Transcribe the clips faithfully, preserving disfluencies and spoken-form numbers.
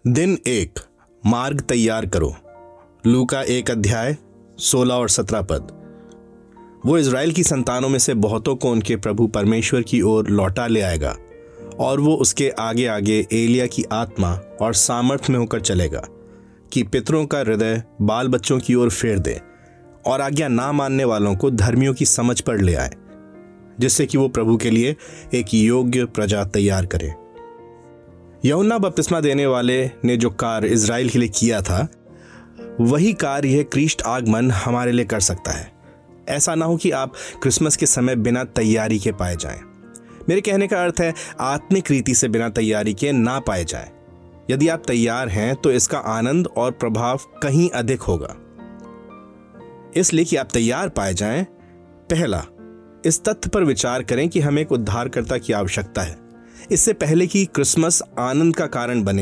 दिन एक, मार्ग तैयार करो। लूका एक अध्याय सोलह और सत्रह पद। वो इज़राइल की संतानों में से बहुतों को उनके प्रभु परमेश्वर की ओर लौटा ले आएगा और वो उसके आगे आगे एलिया की आत्मा और सामर्थ में होकर चलेगा कि पितरों का हृदय बाल बच्चों की ओर फेर दे और आज्ञा ना मानने वालों को धर्मियों की समझ पर ले आए, जिससे कि वो प्रभु के लिए एक योग्य प्रजा तैयार करे। यूहन्ना बपतिस्मा देने वाले ने जो कार्य इज़राइल के लिए किया था, वही कार्य यह ख्रीष्ट आगमन हमारे लिए कर सकता है। ऐसा ना हो कि आप क्रिसमस के समय बिना तैयारी के पाए जाएं। मेरे कहने का अर्थ है आत्मिक रीति से बिना तैयारी के ना पाए जाएं। यदि आप तैयार हैं तो इसका आनंद और प्रभाव कहीं अधिक होगा। इसलिए कि आप तैयार पाए जाएं, पहला इस तथ्य पर विचार करें कि हमें एक उद्धारकर्ता की आवश्यकता है। इससे पहले कि क्रिसमस आनंद का कारण बने,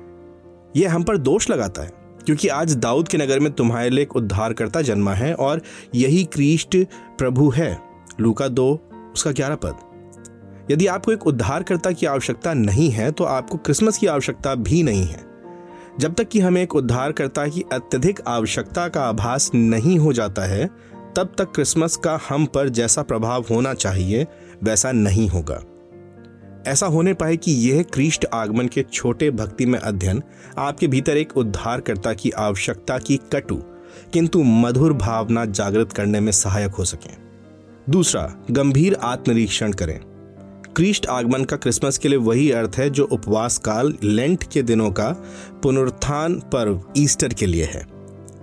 यह हम पर दोष लगाता है, क्योंकि आज दाऊद के नगर में तुम्हारे लिए एक उद्धारकर्ता जन्मा है और यही ख्रीष्ट प्रभु है। लूका दो उसका ग्यारह पद। यदि आपको एक उद्धारकर्ता की आवश्यकता नहीं है तो आपको क्रिसमस की आवश्यकता भी नहीं है। जब तक कि हमें एक उद्धारकर्ता की अत्यधिक आवश्यकता का आभास नहीं हो जाता है, तब तक क्रिसमस का हम पर जैसा प्रभाव होना चाहिए वैसा नहीं होगा। ऐसा होने पाए कि यह ख्रीष्ट आगमन के छोटे भक्तिमय अध्ययन आपके भीतर एक उद्धारकर्ता की आवश्यकता की कटु किंतु मधुर भावना जागृत करने में सहायक हो सकें। दूसरा, गंभीर आत्मनिरीक्षण करें। ख्रीष्ट आगमन का क्रिसमस के लिए वही अर्थ है जो उपवास काल लेंट के दिनों का पुनरुत्थान पर्व ईस्टर के लिए है।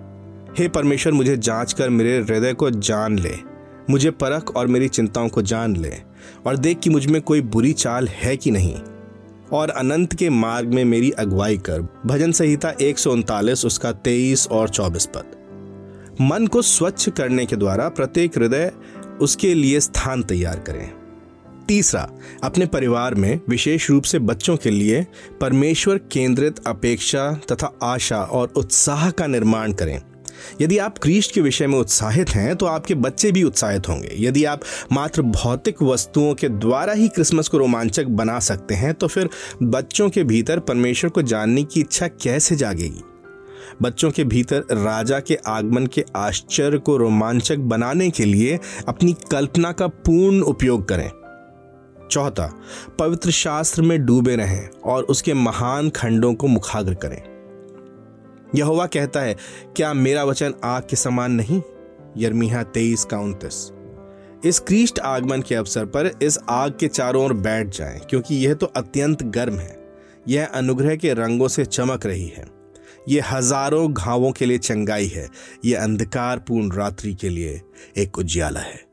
हे परमेश्वर, मुझे जांच कर मेरे हृदय को जान ले, मुझे परख और मेरी चिंताओं को जान ले और देख कि मुझ में कोई बुरी चाल है कि नहीं, और अनंत के मार्ग में मेरी अगुवाई कर। भजन संहिता एक सौ उनतालीस उसका तेईस और चौबीस पद। मन को स्वच्छ करने के द्वारा प्रत्येक हृदय उसके लिए स्थान तैयार करें। तीसरा, अपने परिवार में विशेष रूप से बच्चों के लिए परमेश्वर केंद्रित अपेक्षा तथा आशा और उत्साह का निर्माण करें। यदि आप ख्रीष्ट के विषय में उत्साहित हैं तो आपके बच्चे भी उत्साहित होंगे। यदि आप मात्र भौतिक वस्तुओं के द्वारा ही क्रिसमस को रोमांचक बना सकते हैं तो फिर बच्चों के भीतर परमेश्वर को जानने की इच्छा कैसे जागेगी? बच्चों के भीतर राजा के आगमन के आश्चर्य को रोमांचक बनाने के लिए अपनी कल्पना का पूर्ण उपयोग करें। चौथा, पवित्र शास्त्र में डूबे रहें और उसके महान खंडों को मुखाग्र करें। यहोवा कहता है, क्या मेरा वचन आग के समान नहीं? यिर्मयाह तेईस का उनतीस। इस ख्रीष्ट आगमन के अवसर पर इस आग के चारों ओर बैठ जाएं, क्योंकि यह तो अत्यंत गर्म है। यह अनुग्रह के रंगों से चमक रही है। यह हजारों घावों के लिए चंगाई है। यह अंधकारपूर्ण रात्रि के लिए एक उजियाला है।